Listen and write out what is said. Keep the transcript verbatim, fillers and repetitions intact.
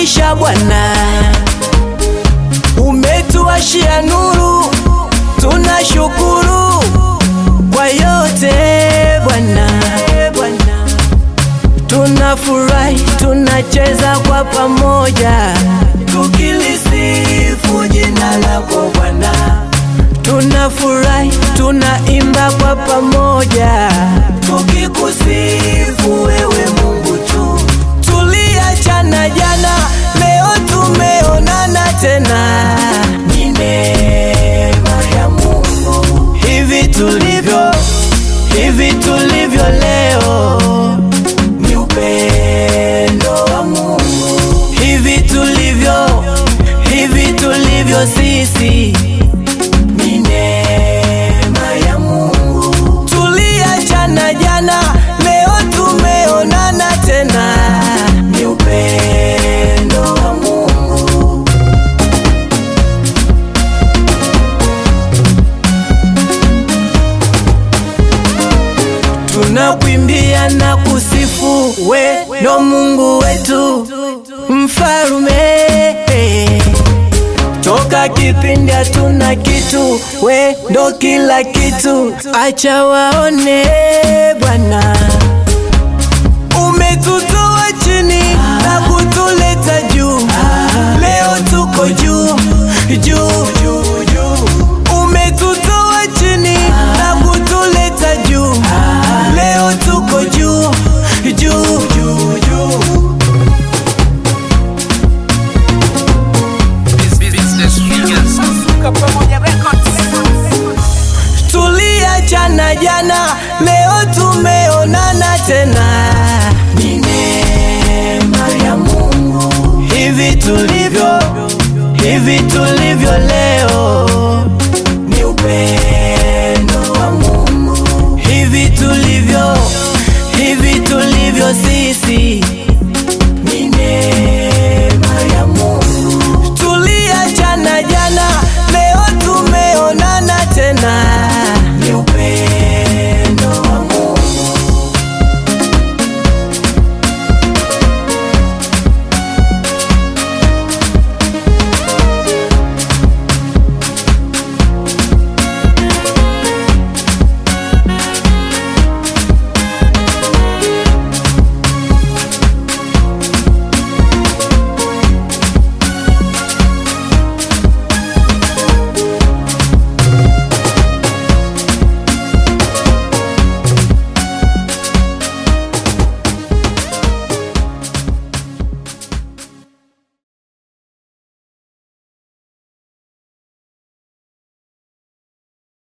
maisha Bwana, umetuashia nuru, tunashukuru kwa yote Bwana. Tunafurahi, tunacheza kwa pamoja, tukilisifu jina lako Bwana. Tunafurahi, tunaimba kwa pamoja, tukikusifu wewe Mungu tu. Tuliachana jana, leo tumeonana tena, ni neema ya Mungu. Hivi tulivyo, hivi tulivyo leo, ni upendo wa Mungu. Hivi tulivyo, hivi tulivyo sisi, ni neema ya Mungu. Tuliachana jana, leo tumeonana tena, ni upendo wa Mungu. Tunakuimbia na kusifu, we ndo Mungu wetu, mfalume. Toka kipindi hatuna kitu, we ndo kila kitu. Acha waone Bwana, umetutoa chini na kutuleta juu. Leo tuko juu, juu, juu, juu. Umetutoa chini na kutuleta juu. Leo tuko juu, juu, juu, juu. Tuliachana jana,